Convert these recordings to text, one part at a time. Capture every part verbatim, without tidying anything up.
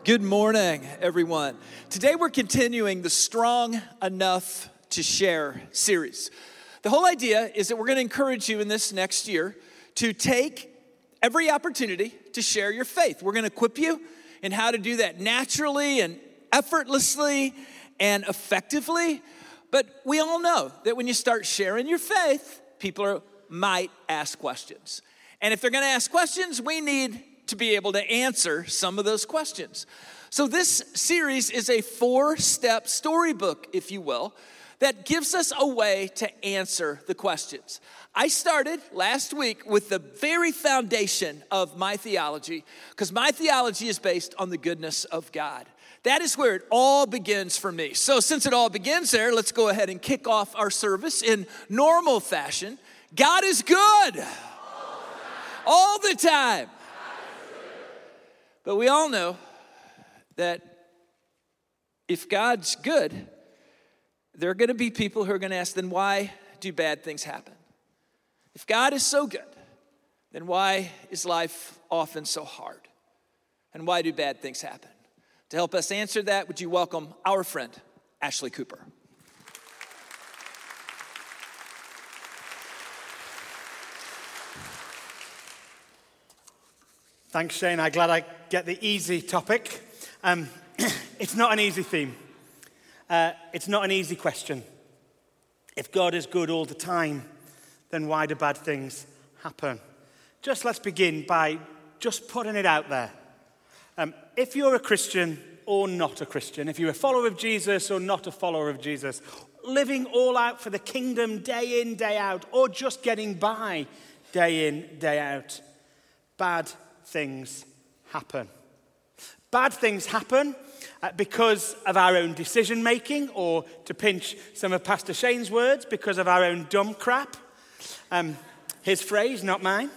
Good morning, everyone. Today we're continuing the Strong Enough to Share series. The whole idea is that we're going to encourage you in this next year to take every opportunity to share your faith. We're going to equip you in how to do that naturally and effortlessly and effectively. But we all know that when you start sharing your faith, people are, might ask questions. And if they're going to ask questions, we need to be able to answer some of those questions. So this series is a four-step storybook, if you will, that gives us a way to answer the questions. I started last week with the very foundation of my theology, because my theology is based on the goodness of God. That is where it all begins for me. So since it all begins there, let's go ahead and kick off our service in normal fashion. God is good all the time. But we all know that if God's good, there are going to be people who are going to ask, then why do bad things happen? If God is so good, then why is life often so hard? And why do bad things happen? To help us answer that, would you welcome our friend, Ashley Cooper. Thanks, Shane. I'm glad I get the easy topic. Um, it's not an easy theme. Uh, it's not an easy question. If God is good all the time, then why do bad things happen? Just let's begin by just putting it out there. Um, if you're a Christian or not a Christian, if you're a follower of Jesus or not a follower of Jesus, living all out for the kingdom day in, day out, or just getting by day in, day out, bad things happen. Bad things happen uh, because of our own decision making, or to pinch some of Pastor Shane's words, because of our own dumb crap. Um, his phrase, not mine.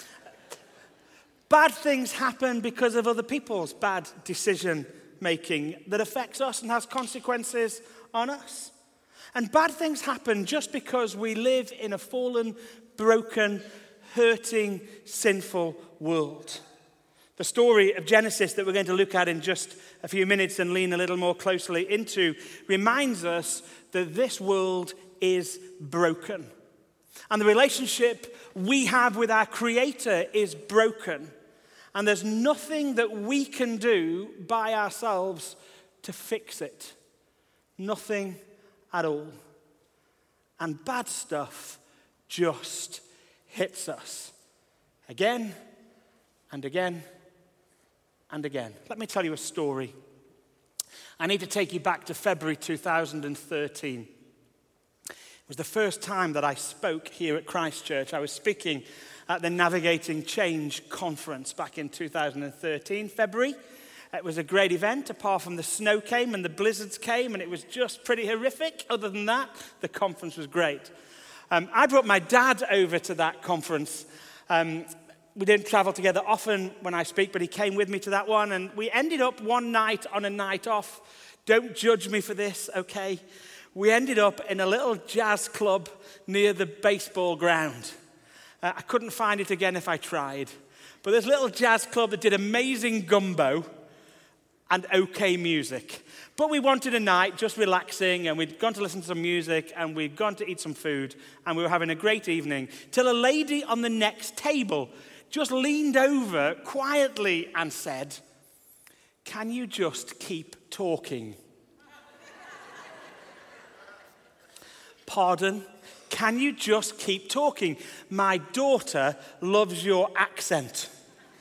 Bad things happen because of other people's bad decision making that affects us and has consequences on us. And bad things happen just because we live in a fallen, broken, hurting, sinful world. The story of Genesis that we're going to look at in just a few minutes and lean a little more closely into reminds us that this world is broken. And the relationship we have with our Creator is broken. And there's nothing that we can do by ourselves to fix it. Nothing at all. And bad stuff just hits us again and again and again. Let me tell you a story. I need to take you back to February two thousand thirteen. It was the first time that I spoke here at Christ Church. I was speaking at the Navigating Change conference back in two thousand thirteen, February. It was a great event, apart from the snow came and the blizzards came, and it was just pretty horrific. Other than that, the conference was great. Um, I brought my dad over to that conference. Um, we didn't travel together often when I speak, but he came with me to that one, and we ended up one night on a night off. Don't judge me for this, okay? We ended up in a little jazz club near the baseball ground. Uh, I couldn't find it again if I tried. But this little jazz club that did amazing gumbo and okay music. But we wanted a night just relaxing, and we'd gone to listen to some music, and we'd gone to eat some food, and we were having a great evening, till a lady on the next table just leaned over quietly and said, "Can you just keep talking?" Pardon? Can you just keep talking? My daughter loves your accent.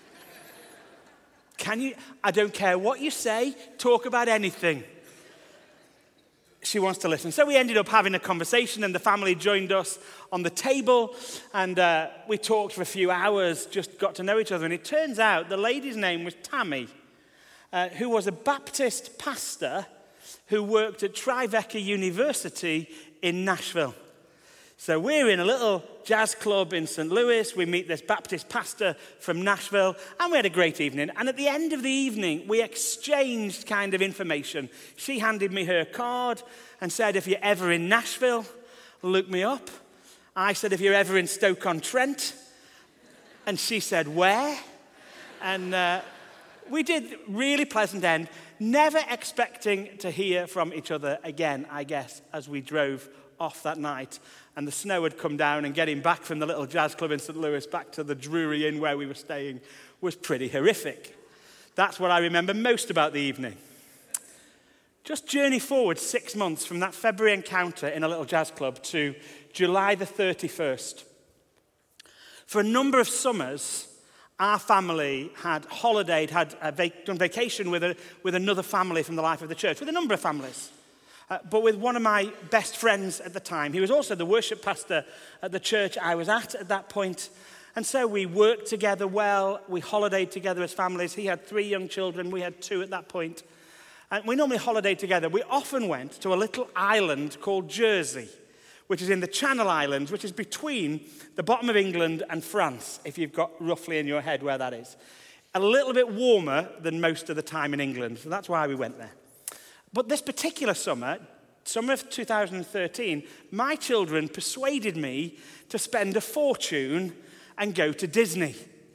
Can you? I don't care what you say, talk about anything. She wants to listen. So we ended up having a conversation, and the family joined us on the table, and uh, we talked for a few hours, just got to know each other. And it turns out the lady's name was Tammy, uh, who was a Baptist pastor who worked at Tribeca University in Nashville. So we're in a little jazz club in Saint Louis. We meet this Baptist pastor from Nashville, and we had a great evening. And at the end of the evening, we exchanged kind of information. She handed me her card and said, "If you're ever in Nashville, look me up." I said, "If you're ever in Stoke-on-Trent." And she said, "Where?" And uh, we did really pleasant end, never expecting to hear from each other again, I guess, as we drove off that night. And the snow had come down, and getting back from the little jazz club in Saint Louis back to the Drury Inn where we were staying was pretty horrific. That's what I remember most about the evening. Just journey forward six months from that February encounter in a little jazz club to July the thirty-first. For a number of summers, our family had holidayed, had a vac- done vacation with, a, with another family from the life of the church, with a number of families. Uh, but with one of my best friends at the time. He was also the worship pastor at the church I was at at that point. And so we worked together well. We holidayed together as families. He had three young children. We had two at that point. And we normally holidayed together. We often went to a little island called Jersey, which is in the Channel Islands, which is between the bottom of England and France, if you've got roughly in your head where that is. A little bit warmer than most of the time in England, so that's why we went there. But this particular summer, summer of two thousand thirteen, my children persuaded me to spend a fortune and go to Disney.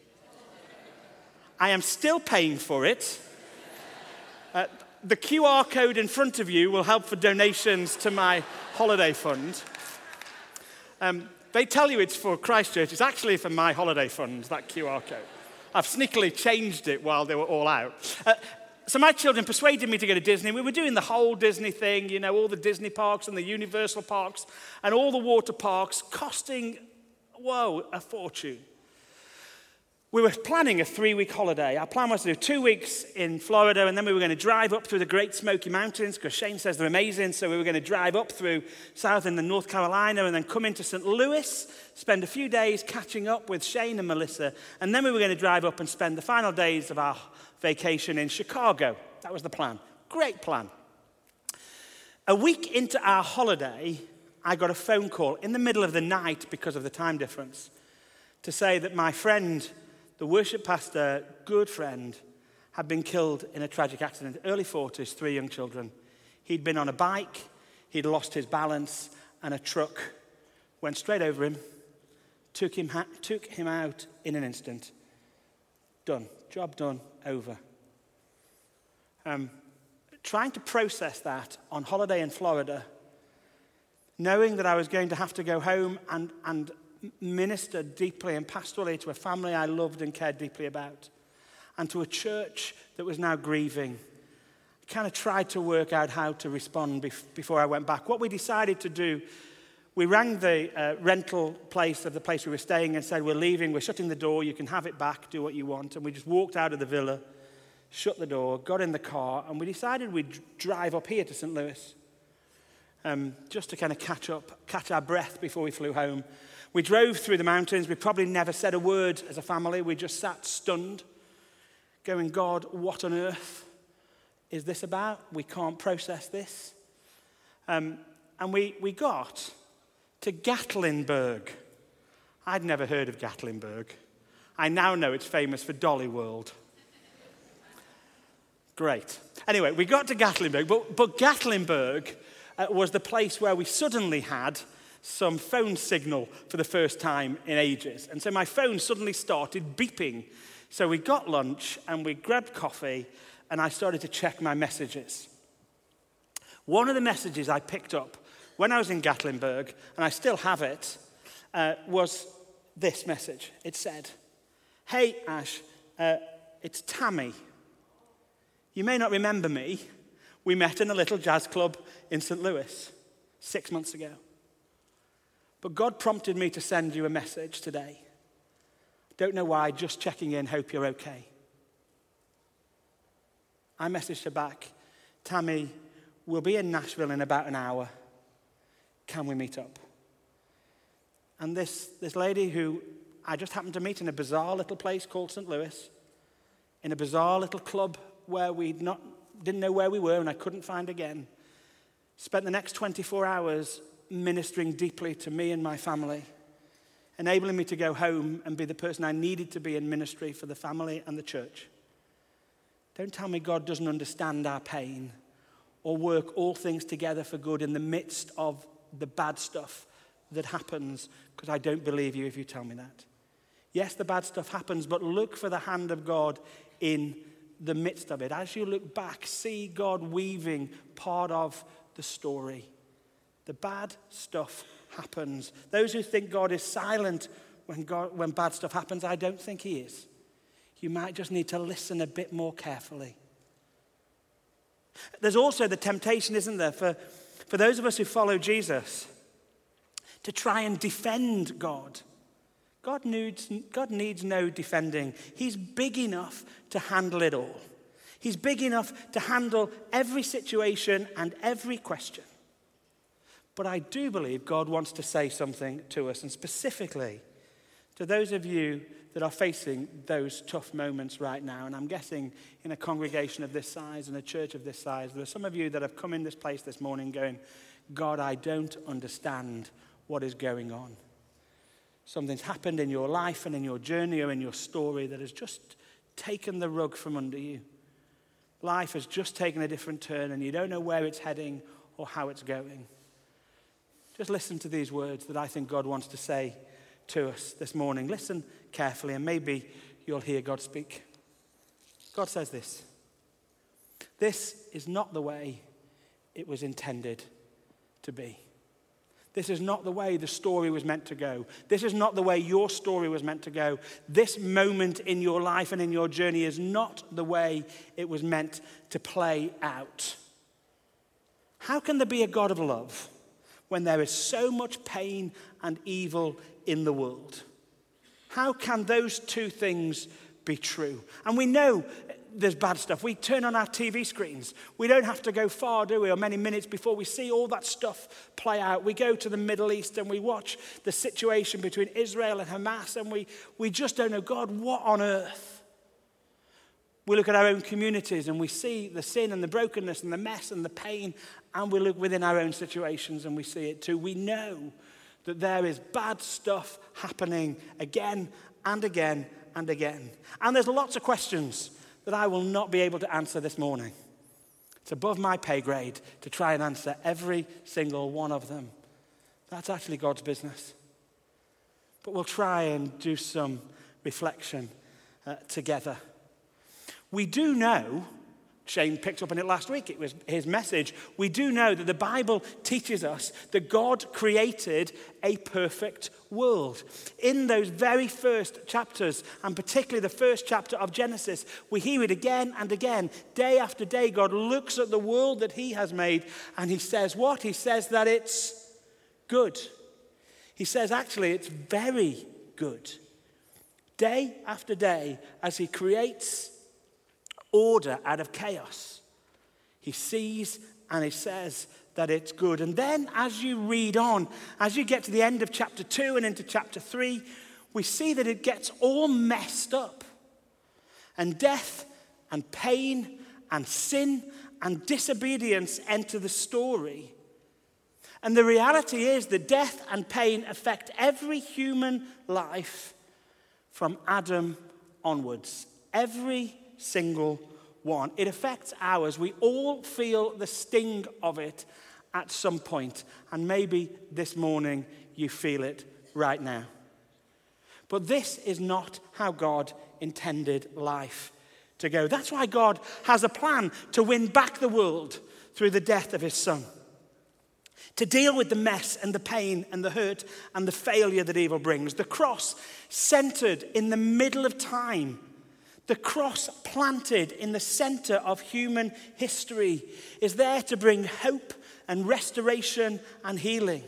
I am still paying for it. Uh, the Q R code in front of you will help for donations to my holiday fund. Um, they tell you it's for Christchurch. It's actually for my holiday fund, that Q R code. I've sneakily changed it while they were all out. Uh, so my children persuaded me to go to Disney. We were doing the whole Disney thing, you know, all the Disney parks and the Universal parks and all the water parks, costing, whoa, a fortune. We were planning a three-week holiday. Our plan was to do two weeks in Florida, and then we were going to drive up through the Great Smoky Mountains, because Shane says they're amazing, so we were going to drive up through southern and North Carolina, and then come into Saint Louis, spend a few days catching up with Shane and Melissa, and then we were going to drive up and spend the final days of our vacation in Chicago. That was the plan. Great plan. A week into our holiday, I got a phone call in the middle of the night because of the time difference to say that my friend, the worship pastor, good friend, had been killed in a tragic accident, early forties, three young children. He'd been on a bike, he'd lost his balance, and a truck went straight over him, took him, ha- took him out in an instant. Done. Job done. Over. Um, trying to process that on holiday in Florida, knowing that I was going to have to go home and, and minister deeply and pastorally to a family I loved and cared deeply about, and to a church that was now grieving. I kind of tried to work out how to respond bef- before I went back. What we decided to do, we rang the uh, rental place of the place we were staying and said, we're leaving, we're shutting the door, you can have it back, do what you want. And we just walked out of the villa, shut the door, got in the car, and we decided we'd drive up here to Saint Louis, um, just to kind of catch up, catch our breath before we flew home. We drove through the mountains. We probably never said a word as a family. We just sat stunned, going, God, what on earth is this about? We can't process this. Um, and we, we got to Gatlinburg. I'd never heard of Gatlinburg. I now know it's famous for Dolly World. Great. Anyway, we got to Gatlinburg, but, but Gatlinburg uh, was the place where we suddenly had some phone signal for the first time in ages. And so my phone suddenly started beeping. So we got lunch and we grabbed coffee and I started to check my messages. One of the messages I picked up when I was in Gatlinburg, and I still have it, uh, was this message. It said, hey, Ash, uh, it's Tammy. You may not remember me. We met in a little jazz club in Saint Louis six months ago. But God prompted me to send you a message today. Don't know why, just checking in, hope you're okay. I messaged her back, Tammy, we'll be in Nashville in about an hour. Can we meet up? And this, this lady who I just happened to meet in a bizarre little place called Saint Louis, in a bizarre little club where we not didn't know where we were and I couldn't find again, spent the next twenty-four hours ministering deeply to me and my family, enabling me to go home and be the person I needed to be in ministry for the family and the church. Don't tell me God doesn't understand our pain or work all things together for good in the midst of the bad stuff that happens, because I don't believe you if you tell me that. Yes, the bad stuff happens, but look for the hand of God in the midst of it. As you look back, see God weaving part of the story. The bad stuff happens. Those who think God is silent when, God, when bad stuff happens, I don't think he is. You might just need to listen a bit more carefully. There's also the temptation, isn't there, for, for those of us who follow Jesus to try and defend God. God needs, God needs no defending. He's big enough to handle it all. He's big enough to handle every situation and every question. But I do believe God wants to say something to us, and specifically to those of you that are facing those tough moments right now. And I'm guessing in a congregation of this size and a church of this size, there are some of you that have come in this place this morning going, God, I don't understand what is going on. Something's happened in your life and in your journey or in your story that has just taken the rug from under you. Life has just taken a different turn and you don't know where it's heading or how it's going. Just listen to these words that I think God wants to say to us this morning. Listen carefully and maybe you'll hear God speak. God says this. This is not the way it was intended to be. This is not the way the story was meant to go. This is not the way your story was meant to go. This moment in your life and in your journey is not the way it was meant to play out. How can there be a God of love when there is so much pain and evil in the world? How can those two things be true? And we know there's bad stuff. We turn on our T V screens. We don't have to go far, do we, or many minutes before we see all that stuff play out. We go to the Middle East and we watch the situation between Israel and Hamas, and we, we just don't know, God, what on earth? We look at our own communities and we see the sin and the brokenness and the mess and the pain, and we look within our own situations and we see it too. We know that there is bad stuff happening again and again and again. And there's lots of questions that I will not be able to answer this morning. It's above my pay grade to try and answer every single one of them. That's actually God's business. But we'll try and do some reflection uh, together. We do know, Shane picked up on it last week, it was his message, we do know that the Bible teaches us that God created a perfect world. In those very first chapters, and particularly the first chapter of Genesis, we hear it again and again. Day after day, God looks at the world that he has made, and he says what? He says that it's good. He says, actually, it's very good. Day after day, as he creates order out of chaos, he sees and he says that it's good. And then as you read on, as you get to the end of chapter two and into chapter three, we see that it gets all messed up. And death and pain and sin and disobedience enter the story. And the reality is that death and pain affect every human life from Adam onwards. Every single one. It affects ours. We all feel the sting of it at some point. And maybe this morning you feel it right now. But this is not how God intended life to go. That's why God has a plan to win back the world through the death of his son. To deal with the mess and the pain and the hurt and the failure that evil brings. The cross centered in the middle of time. The cross planted in the center of human history is there to bring hope and restoration and healing.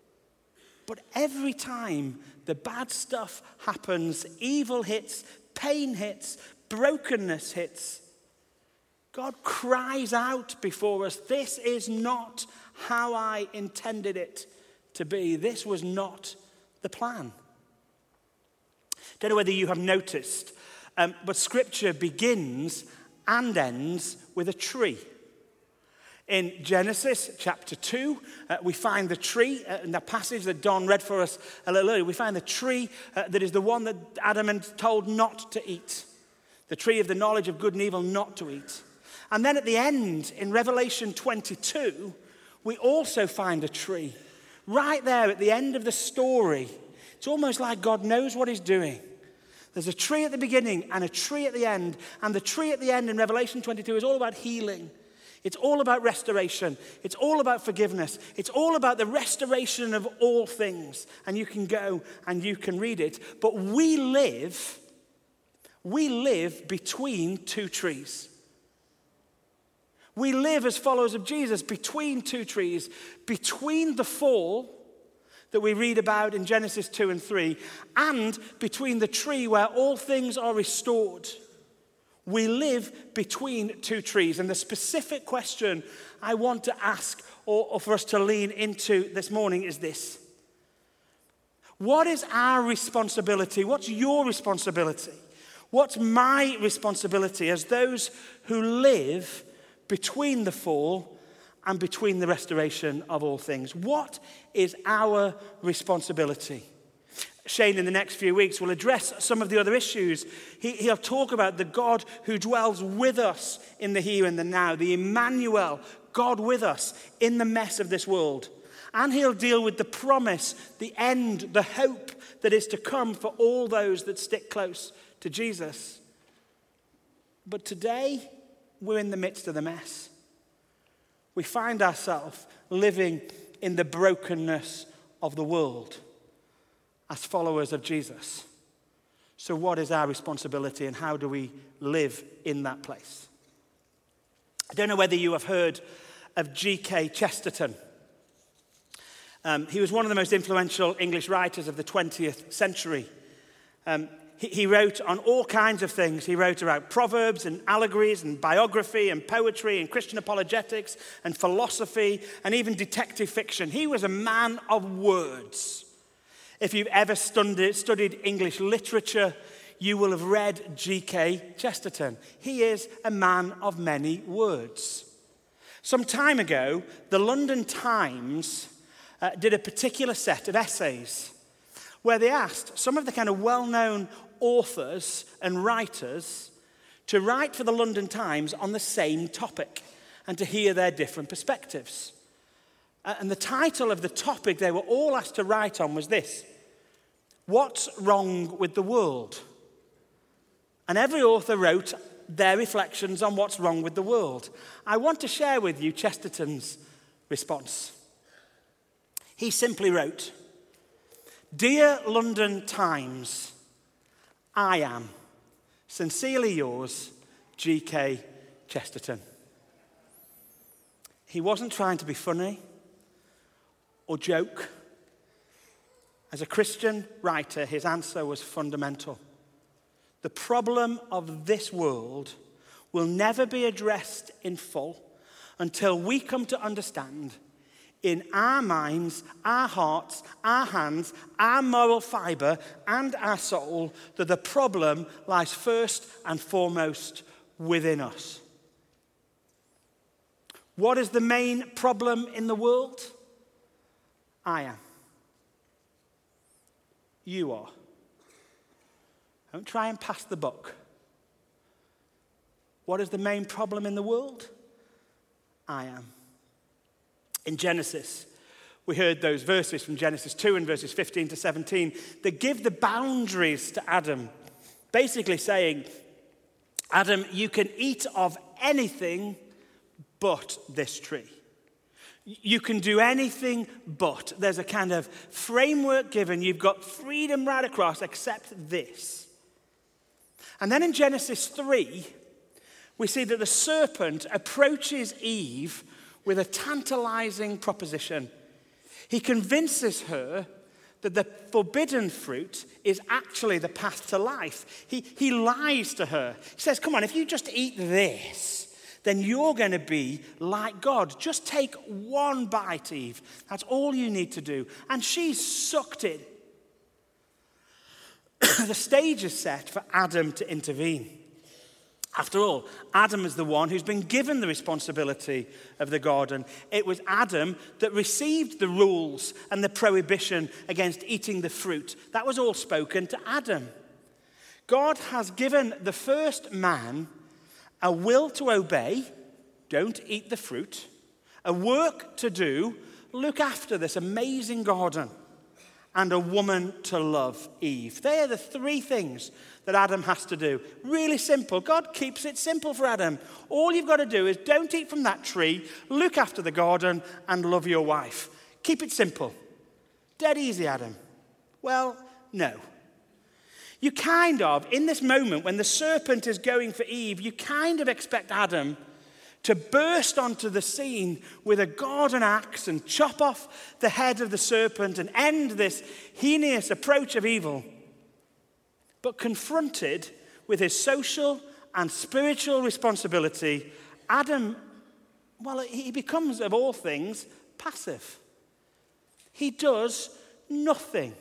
But every time the bad stuff happens, evil hits, pain hits, brokenness hits, God cries out before us, this is not how I intended it to be. This was not the plan. Don't know whether you have noticed, Um, but Scripture begins and ends with a tree. In Genesis chapter two, uh, we find the tree, uh, in the passage that Don read for us a little earlier, we find the tree uh, that is the one that Adam had told not to eat. The tree of the knowledge of good and evil not to eat. And then at the end, in Revelation twenty-two, we also find a tree. Right there at the end of the story. It's almost like God knows what he's doing. There's a tree at the beginning and a tree at the end. And the tree at the end in Revelation twenty-two is all about healing. It's all about restoration. It's all about forgiveness. It's all about the restoration of all things. And you can go and you can read it. But we live, we live between two trees. We live as followers of Jesus between two trees, between the fall that we read about in Genesis two and three, and between the tree where all things are restored. We live between two trees. And the specific question I want to ask, or, or for us to lean into this morning, is this. What is our responsibility? What's your responsibility? What's my responsibility as those who live between the fall and between the restoration of all things? What is our responsibility? Shane, in the next few weeks, will address some of the other issues. He, he'll talk about the God who dwells with us in the here and the now, the Emmanuel, God with us in the mess of this world. And he'll deal with the promise, the end, the hope that is to come for all those that stick close to Jesus. But today, we're in the midst of the mess. We find ourselves living in the brokenness of the world as followers of Jesus. So what is our responsibility and how do we live in that place? I don't know whether you have heard of G K Chesterton. Um, he was one of the most influential English writers of the twentieth century. Um, he, he wrote on all kinds of things. He wrote about proverbs and allegories and biography and poetry and Christian apologetics and philosophy and even detective fiction. He was a man of words. If you've ever studied, studied English literature, you will have read G K Chesterton. He is a man of many words. Some time ago, the London Times uh, did a particular set of essays where they asked some of the kind of well-known authors and writers to write for the London Times on the same topic and to hear their different perspectives. Uh, and the title of the topic they were all asked to write on was this: What's Wrong with the World? And every author wrote their reflections on what's wrong with the world. I want to share with you Chesterton's response. He simply wrote, "Dear London Times, I am sincerely yours, G K Chesterton." He wasn't trying to be funny or joke. As a Christian writer, his answer was fundamental. The problem of this world will never be addressed in full until we come to understand in our minds, our hearts, our hands, our moral fibre, and our soul that the problem lies first and foremost within us. What is the main problem in the world? I am. You are. Don't try and pass the buck. What is the main problem in the world? I am. In Genesis, we heard those verses from Genesis two and verses fifteen to seventeen that give the boundaries to Adam, basically saying, Adam, you can eat of anything but this tree. You can do anything but. There's a kind of framework given. You've got freedom right across except this. And then in Genesis three, we see that the serpent approaches Eve with a tantalizing proposition. He convinces her that the forbidden fruit is actually the path to life. He, he lies to her. He says, come on, if you just eat this, then you're going to be like God. Just take one bite, Eve. That's all you need to do. And she sucked it. The stage is set for Adam to intervene. After all, Adam is the one who's been given the responsibility of the garden. It was Adam that received the rules and the prohibition against eating the fruit. That was all spoken to Adam. God has given the first man a will to obey, don't eat the fruit, a work to do, look after this amazing garden. and a woman to love, Eve. They are the three things that Adam has to do. Really simple. God keeps it simple for Adam. All you've got to do is don't eat from that tree, look after the garden, and love your wife. Keep it simple. Dead easy, Adam. Well, no. You kind of, in this moment when the serpent is going for Eve, you kind of expect Adam to burst onto the scene with a garden axe and chop off the head of the serpent and end this heinous approach of evil. But confronted with his social and spiritual responsibility, Adam, well, he becomes, of all things, passive. He does nothing.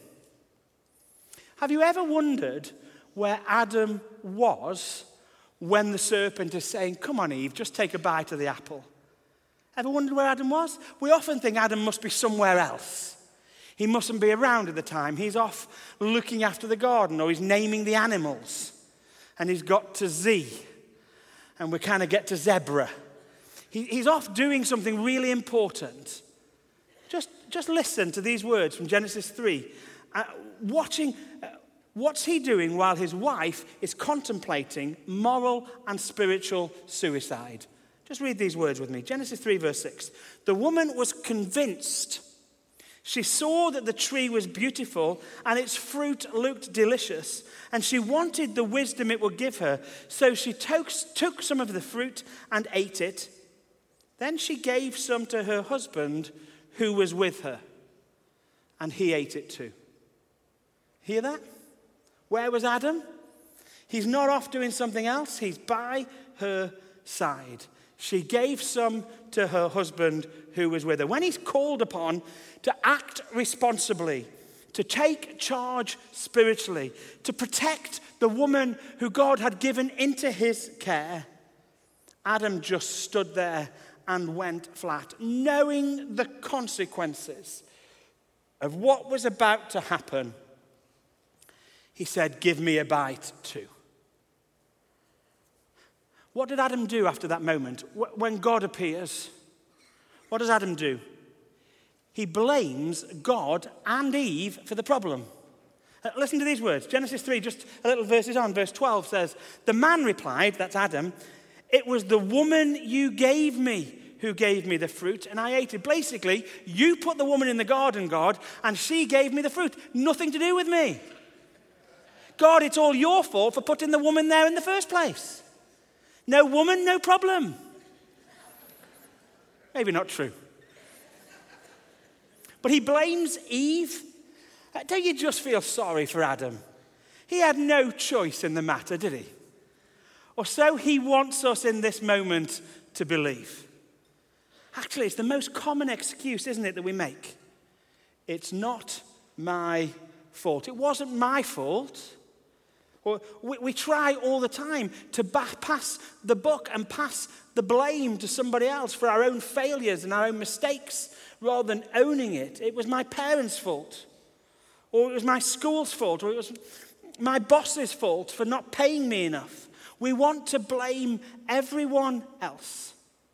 Have you ever wondered where Adam was when the serpent is saying, come on, Eve, just take a bite of the apple? Ever wondered where Adam was? We often think Adam must be somewhere else. He mustn't be around at the time. He's off looking after the garden, or he's naming the animals. And he's got to Z. And we kind of get to zebra. He, he's off doing something really important. Just, just listen to these words from Genesis three. Uh, watching, uh, what's he doing while his wife is contemplating moral and spiritual suicide? Just read these words with me. Genesis three, verse six. The woman was convinced. She saw that the tree was beautiful and its fruit looked delicious, and she wanted the wisdom it would give her. So she took, took some of the fruit and ate it. Then she gave some to her husband who was with her, and he ate it too. Hear that? Where was Adam? He's not off doing something else. He's by her side. She gave some to her husband who was with her. When he's called upon to act responsibly, to take charge spiritually, to protect the woman who God had given into his care, Adam just stood there and went flat, knowing the consequences of what was about to happen. He said, give me a bite too. What did Adam do after that moment? When God appears, what does Adam do? He blames God and Eve for the problem. Uh, listen to these words. Genesis three, just a little verses on, verse twelve says, the man replied, that's Adam, it was the woman you gave me who gave me the fruit, and I ate it. Basically, you put the woman in the garden, God, and she gave me the fruit. Nothing to do with me. God, it's all your fault for putting the woman there in the first place. No woman, no problem. Maybe not true. But he blames Eve. Don't you just feel sorry for Adam? He had no choice in the matter, did he? Or so he wants us in this moment to believe. Actually, it's the most common excuse, isn't it, that we make? It's not my fault. It wasn't my fault. Or we, we try all the time to back, pass the buck and pass the blame to somebody else for our own failures and our own mistakes rather than owning it. It was my parents' fault. Or it was my school's fault. Or it was my boss's fault for not paying me enough. We want to blame everyone else.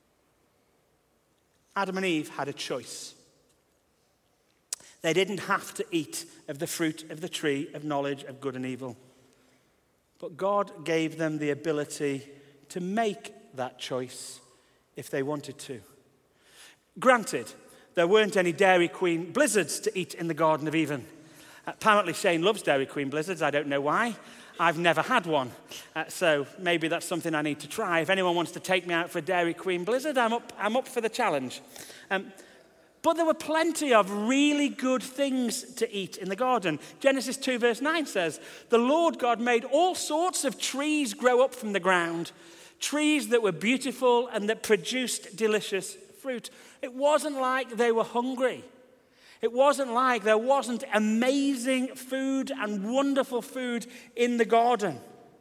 Adam and Eve had a choice. They didn't have to eat of the fruit of the tree of knowledge of good and evil. But God gave them the ability to make that choice if they wanted to. Granted, there weren't any Dairy Queen blizzards to eat in the Garden of Eden. Apparently Shane loves Dairy Queen blizzards. I don't know why. I've never had one. Uh, so maybe that's something I need to try. If anyone wants to take me out for a Dairy Queen blizzard, I'm up, I'm up for the challenge. Um, but there were plenty of really good things to eat in the garden. Genesis two verse nine says, the Lord God made all sorts of trees grow up from the ground, trees that were beautiful and that produced delicious fruit. It wasn't like they were hungry. It wasn't like there wasn't amazing food and wonderful food in the garden.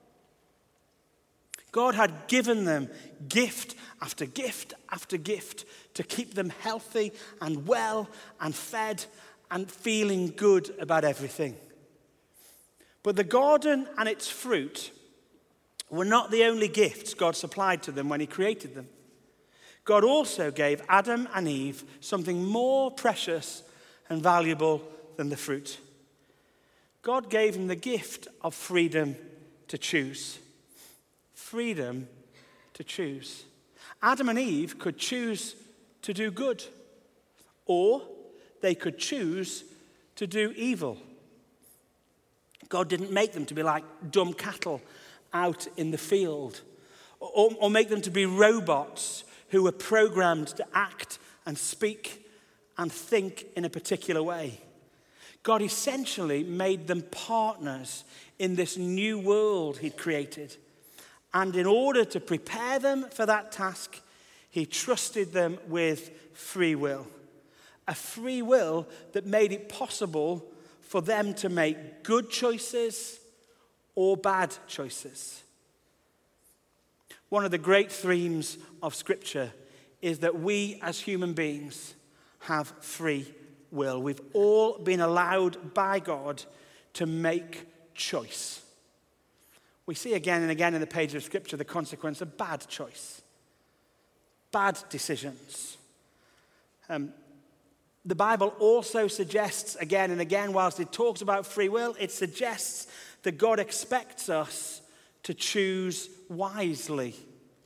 God had given them gift after gift after gift to keep them healthy and well and fed and feeling good about everything. But the garden and its fruit were not the only gifts God supplied to them when he created them. God also gave Adam and Eve something more precious and valuable than the fruit. God gave him the gift of freedom to choose. Freedom to choose. Adam and Eve could choose to do good, or they could choose to do evil. God didn't make them to be like dumb cattle out in the field, or, or make them to be robots who were programmed to act and speak and think in a particular way. God essentially made them partners in this new world he'd created. And in order to prepare them for that task, he trusted them with free will. A free will that made it possible for them to make good choices or bad choices. One of the great themes of Scripture is that we as human beings have free will. We've all been allowed by God to make choice. We see again and again in the pages of Scripture the consequence of bad choice, bad decisions. Um, the Bible also suggests again and again, whilst it talks about free will, it suggests that God expects us to choose wisely.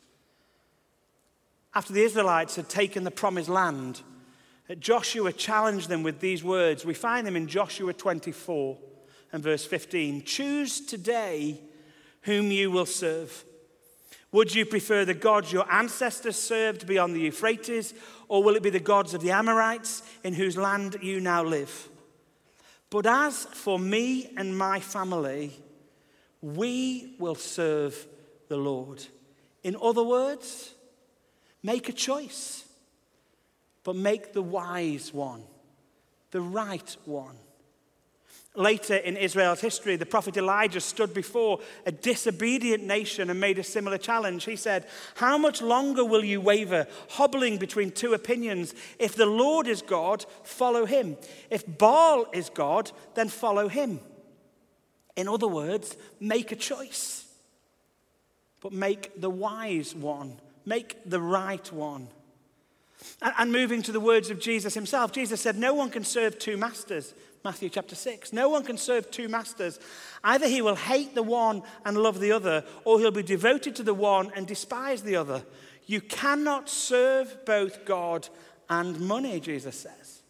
After the Israelites had taken the promised land, Joshua challenged them with these words. We find them in Joshua twenty-four and verse fifteen. Choose today whom you will serve. Would you prefer the gods your ancestors served beyond the Euphrates, or will it be the gods of the Amorites in whose land you now live? But as for me and my family, we will serve the Lord. In other words, make a choice, but make the wise one, the right one. Later in Israel's history, the prophet Elijah stood before a disobedient nation and made a similar challenge. He said, "How much longer will you waver, hobbling between two opinions? If the Lord is God, follow him. If Baal is God, then follow him." In other words, make a choice, but make the wise one, make the right one. And moving to the words of Jesus himself, Jesus said, no one can serve two masters. Matthew chapter six. No one can serve two masters. Either he will hate the one and love the other, or he'll be devoted to the one and despise the other. You cannot serve both God and money, Jesus says.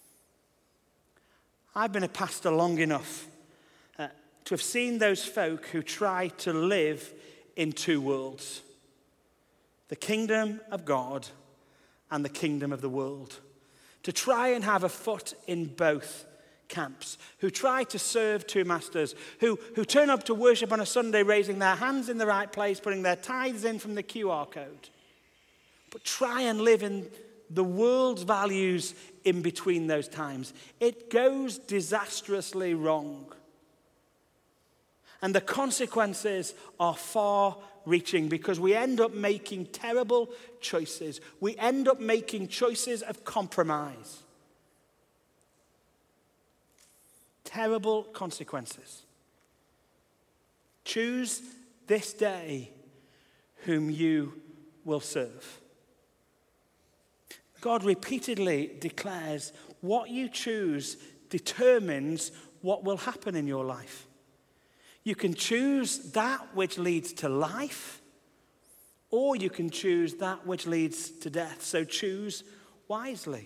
I've been a pastor long enough uh, to have seen those folk who try to live in two worlds. The kingdom of God and the kingdom of the world. To try and have a foot in both camps, who try to serve two masters, who, who turn up to worship on a Sunday raising their hands in the right place, putting their tithes in from the Q R code, but try and live in the world's values in between those times. It goes disastrously wrong. And the consequences are far-reaching because we end up making terrible choices. We end up making choices of compromise. Terrible consequences. Choose this day whom you will serve. God repeatedly declares what you choose determines what will happen in your life. You can choose that which leads to life, or you can choose that which leads to death. So choose wisely.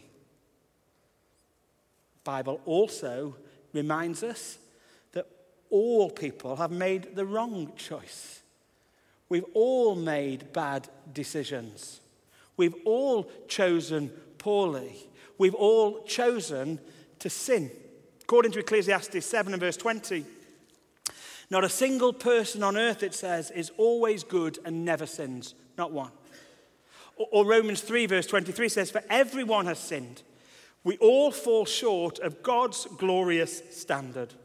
The Bible also reminds us that all people have made the wrong choice. We've all made bad decisions. We've all chosen poorly. We've all chosen to sin. According to Ecclesiastes seven and verse twenty, not a single person on earth, it says, is always good and never sins. Not one. Or, or Romans three verse twenty-three says, for everyone has sinned. We all fall short of God's glorious standard.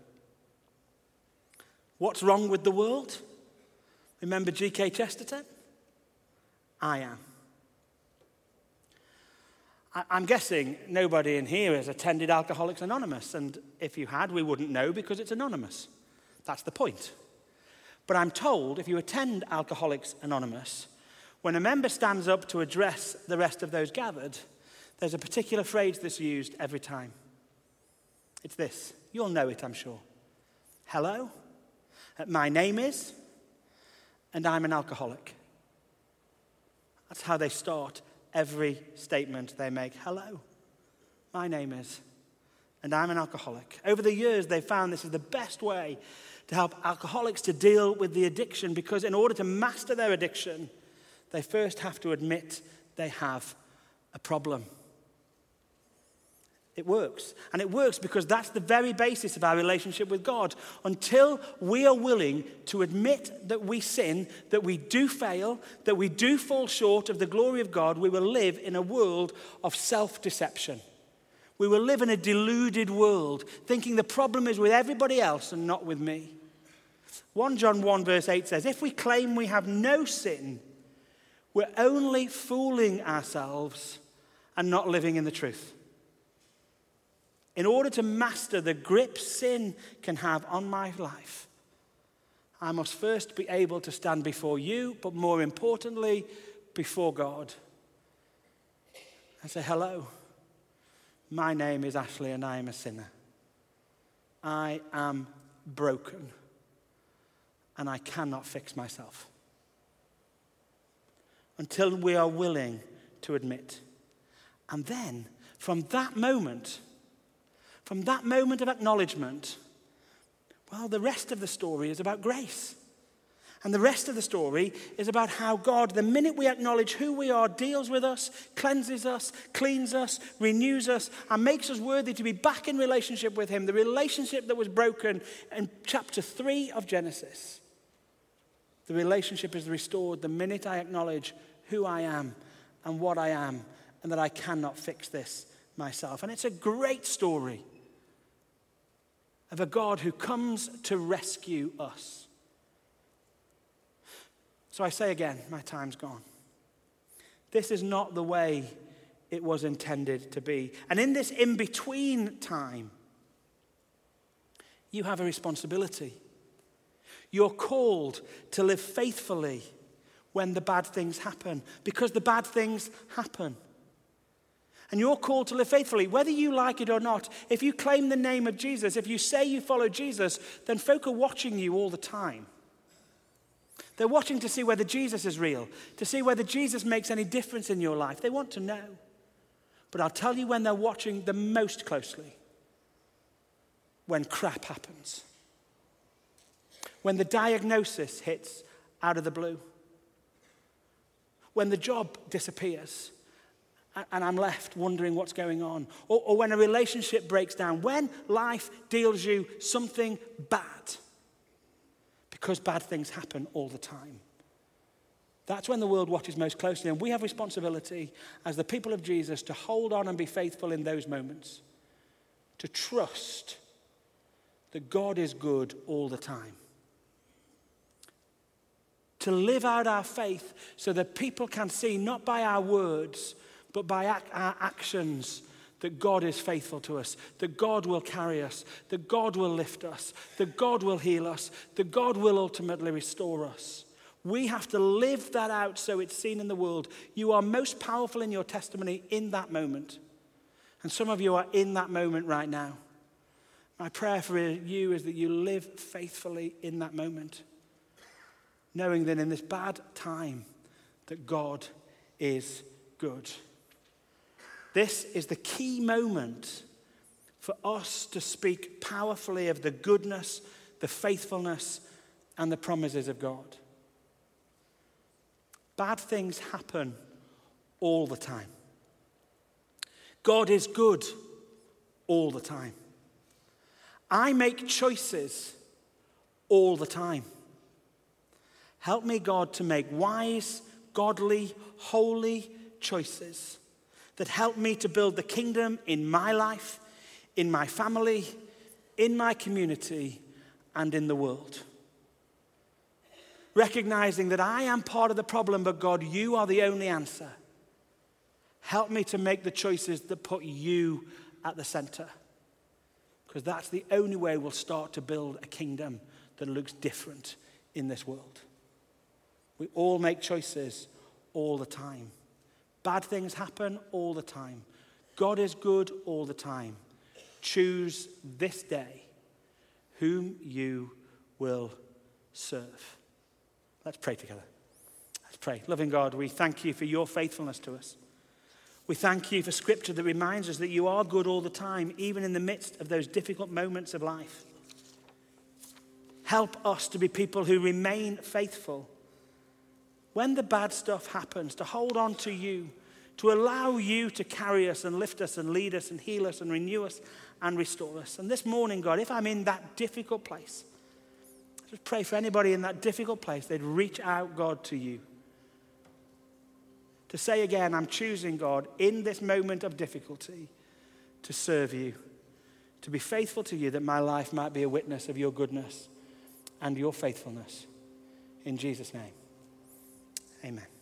What's wrong with the world? Remember G K Chesterton? I am. I'm guessing nobody in here has attended Alcoholics Anonymous, and if you had, we wouldn't know because it's anonymous. That's the point. But I'm told if you attend Alcoholics Anonymous, when a member stands up to address the rest of those gathered, there's a particular phrase that's used every time. It's this. You'll know it, I'm sure. Hello, my name is, and I'm an alcoholic. That's how they start every statement they make. Hello, my name is, and I'm an alcoholic. Over the years, they've found this is the best way to help alcoholics to deal with the addiction, because in order to master their addiction, they first have to admit they have a problem. It works. And it works because that's the very basis of our relationship with God. Until we are willing to admit that we sin, that we do fail, that we do fall short of the glory of God, we will live in a world of self-deception. We will live in a deluded world, thinking the problem is with everybody else and not with me. First John one verse eight says, if we claim we have no sin, we're only fooling ourselves and not living in the truth. In order to master the grip sin can have on my life, I must first be able to stand before you, but more importantly, before God. I say, hello, my name is Ashley and I am a sinner. I am broken and I cannot fix myself. Until we are willing to admit. And then, from that moment, from that moment of acknowledgement, well, the rest of the story is about grace. And the rest of the story is about how God, the minute we acknowledge who we are, deals with us, cleanses us, cleans us, renews us, and makes us worthy to be back in relationship with him. The relationship that was broken in chapter three of Genesis. The relationship is restored the minute I acknowledge who I am and what I am, and that I cannot fix this myself. And it's a great story of a God who comes to rescue us. So I say again, my time's gone. This is not the way it was intended to be. And in this in-between time, you have a responsibility. You're called to live faithfully when the bad things happen, because the bad things happen. And you're called to live faithfully, whether you like it or not. If you claim the name of Jesus, if you say you follow Jesus, then folk are watching you all the time. They're watching to see whether Jesus is real, to see whether Jesus makes any difference in your life. They want to know. But I'll tell you when they're watching the most closely. When crap happens. When the diagnosis hits out of the blue. When the job disappears and I'm left wondering what's going on. Or, or when a relationship breaks down. When life deals you something bad. Because bad things happen all the time. That's when the world watches most closely. And we have responsibility as the people of Jesus to hold on and be faithful in those moments. To trust that God is good all the time. To live out our faith so that people can see, not by our words, but by our actions, that God is faithful to us, that God will carry us, that God will lift us, that God will heal us, that God will ultimately restore us. We have to live that out so it's seen in the world. You are most powerful in your testimony in that moment. And some of you are in that moment right now. My prayer for you is that you live faithfully in that moment, knowing that in this bad time, that God is good. This is the key moment for us to speak powerfully of the goodness, the faithfulness, and the promises of God. Bad things happen all the time. God is good all the time. I make choices all the time. Help me, God, to make wise, godly, holy choices that help me to build the kingdom in my life, in my family, in my community, and in the world. Recognizing that I am part of the problem, but God, you are the only answer. Help me to make the choices that put you at the center. Because that's the only way we'll start to build a kingdom that looks different in this world. We all make choices all the time. Bad things happen all the time. God is good all the time. choose this day whom you will serve. Let's pray together. Let's pray. Loving God, we thank you for your faithfulness to us. We thank you for scripture that reminds us that you are good all the time, even in the midst of those difficult moments of life. Help us to be people who remain faithful when the bad stuff happens, to hold on to you, to allow you to carry us and lift us and lead us and heal us and renew us and restore us. And this morning, God, if I'm in that difficult place, just pray for anybody in that difficult place, they'd reach out, God, to you. To say again, I'm choosing, God, in this moment of difficulty, to serve you, to be faithful to you, that my life might be a witness of your goodness and your faithfulness. In Jesus' name, amen.